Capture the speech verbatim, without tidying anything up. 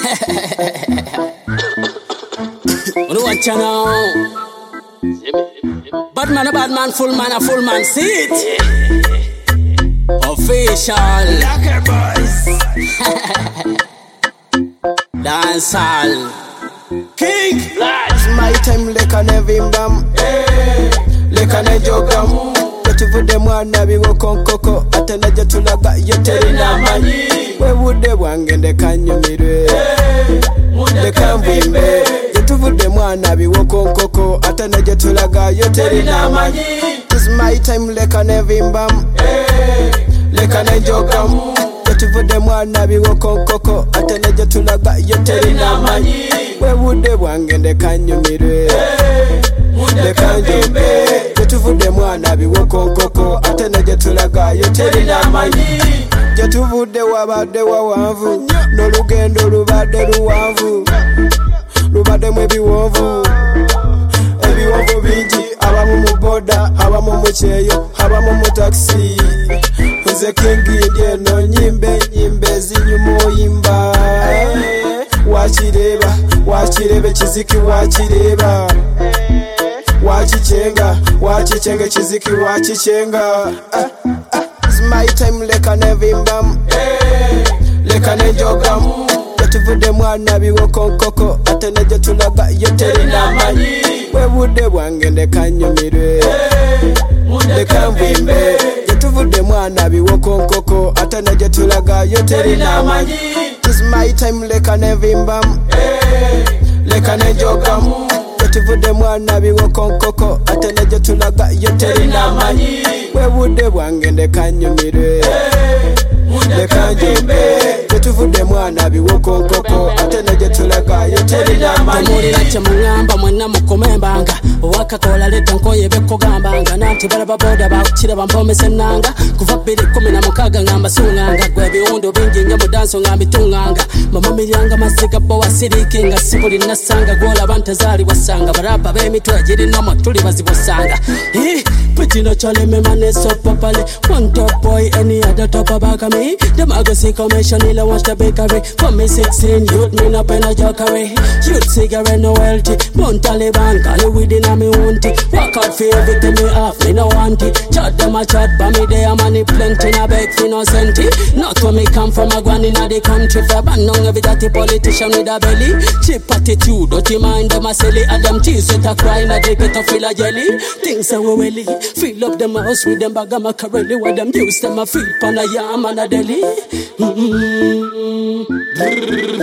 What do you want you know? Bad man a bad man, full man a full man, see it? Official Locker Boys. Dance hall King It's my time like an evim dam like an ejogam tuvude mwana biwo konkoko atena jetulaga yoteri namanyi webude bwange ndekanyumirwe ndekambwimbe tuvude mwana biwo konkoko atena jetulaga yoteri namanyi It's my time like an evimbam like an ejogam tuvude mwana biwo konkoko atena jetulaga yoteri namanyi webude bwange ndekanyumirwe ndekanyumirwe tuvude mwana biwo konkoko atena jetulaga yoteri namanyi jetuvude wabadde wawanvu n'olugendo lubadde luwanvu lubadde mu ebiwonvu ebiwonvu bingi abamu mu boda abamu mu kyeyo abamu mu taxi nze kingi ndi eno nyimbe nyimbe zinyuma oyimba wakireba wakireba kiziki wakireba wachichenga wachichenga chiziki wachichenga ah, ah, it's my time like an evimbam like an ejogam tuvude mwana biwo konkoko atena jetulaga yoteri namanyi webude bwange ndekanyumirwe ndekambwimbe tuvude mwana biwo konkoko atena jetulaga yoteri namanyi it's my time like an evimbam like an ejogam tuvude mwana biwo konkoko atena jetulaga yoteri namanyi webude bwange ndekanyumirwe ndekanyumbe tuvude mwana biwo konkoko atena jetulaga yoteri namanyi Tomulira kye mungamba mwenna mukomembanga wakakola leta nkoye bekogambanga nanti balaba boda bakira bampomese nanga kuva bbiri kumi na mukaaga ngamba sunganga gwe biwundo bingi nga mu danso ngamba itunganga mama miryanga masiga bo wasirikinga sibuli nasanga gwolaba ntazaali wasanga baraba b'emitwe girinamo tuli bazibosanga Pretty no chale me man is so properly one top boy any other top about me them I go see commission ila watch the bakery for me sixteen youth me no pen a jockery youth cigarette no wealthy born Taliban call it within a me want it walk out for everything me off me no want it chat them a chat but me there money plenty na beg for no centi not when me come from a gwan in the country for ban on every dirty politician with a belly cheap attitude don't you mind them a silly Adam cheese with a cry na they better feel a jelly things are welly fill up them house with them bag of macaroni where them use them a feel pan a yam and a deli. Mm-hmm.